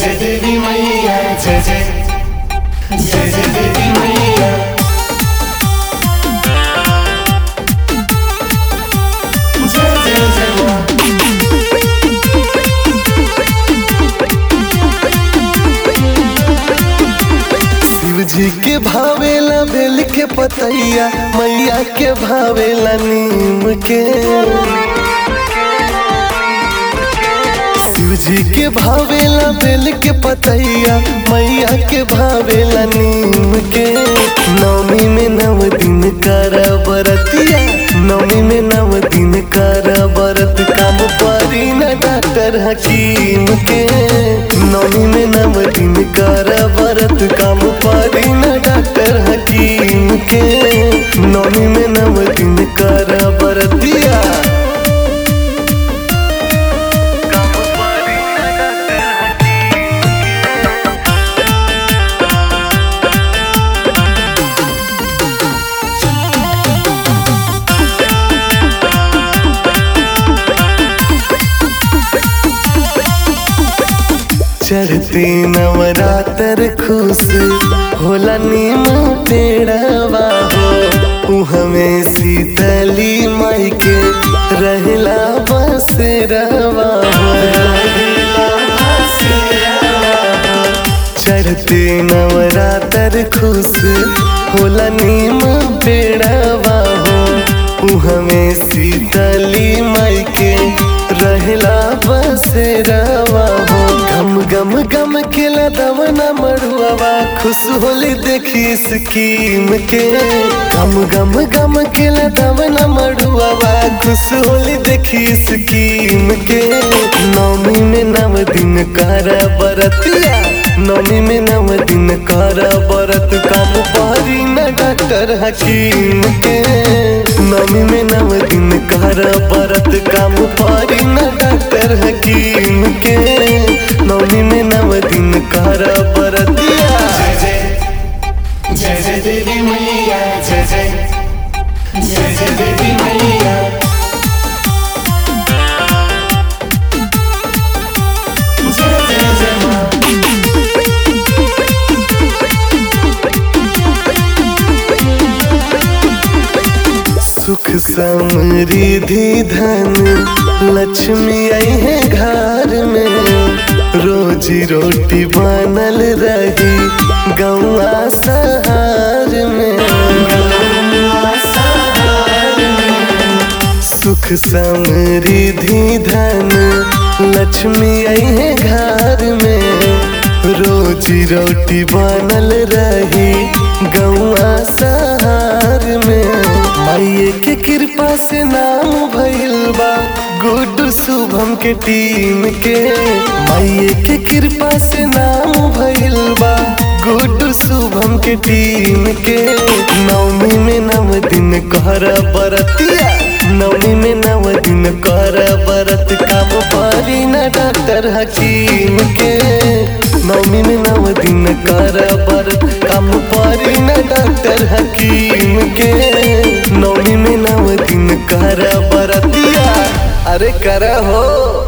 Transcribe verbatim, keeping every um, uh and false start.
जय देवी मैया जय जय जय जय देवी मैया। जय जय जय माँ। शिव जी के भावेला बेल के पतैया, मैया के भावेला नीम के। शिव जी के भावेला बेल के पतैया, मैया के भावेला नीम के। नवमी में नव दिन कर बरतिया, नवमी में नव दिन कर बरत, काम परी न डॉक्टर हकीम के। नवमी में नव दिन कर बरत, काम परी न डॉक्टर हकीम के। नवमी में नव दिन कर बरतिया, चढ़ते नवरात्र खुश होला नीम पेड़वा हो। हमें शीतली माई के रहला बसेरवा हो। चढ़ते नवरात्र खुश होला नीम पेड़वा हो। हमें शीतली माई के रहला बसेरवा हो। गम गम गम के लदवना मड़ुआवा, खुश होली देखी स्कीम के। गम गम गम के लदवना मड़ुआवा, खुश होली देखी स्कीम के। नवमी में नव दिन कर बरतिया, नवमी में नव दिन कर बरत, काम परी न डॉक्टर हकीम के। नवमी में नव दिन कर बरत, काम परी न डॉक्टर हकीम के। नवमी में नव दिन कर बरतिया। जय जय जय जय देवी मैया जय जय जय जय देवी मैया। जय जय जय माँ। सुख समृद्धि धन लक्ष्मी आई है घर में। रोजी रोटी बनल रही गौआ सहार में। सुख समृद्धि धन लक्ष्मी आई है घर में। रोजी रोटी बनल रही गौआ सहार में। माइये के कृपा से नाम भइल बा गुड्डू शुभम के टीम के। माइये के कृपा से नाम भइल बा गुड्डू शुभम के टीम के। नवमी में नव दिन कर बरतिया, नवमी में नव दिन कर बरत, काम परी न डॉक्टर हकीम के। नवमी में नव दिन कर बरत, काम परी न डॉक्टर हकीम के। नवमी में नव दिन कर बरतिया, अरे कर हो।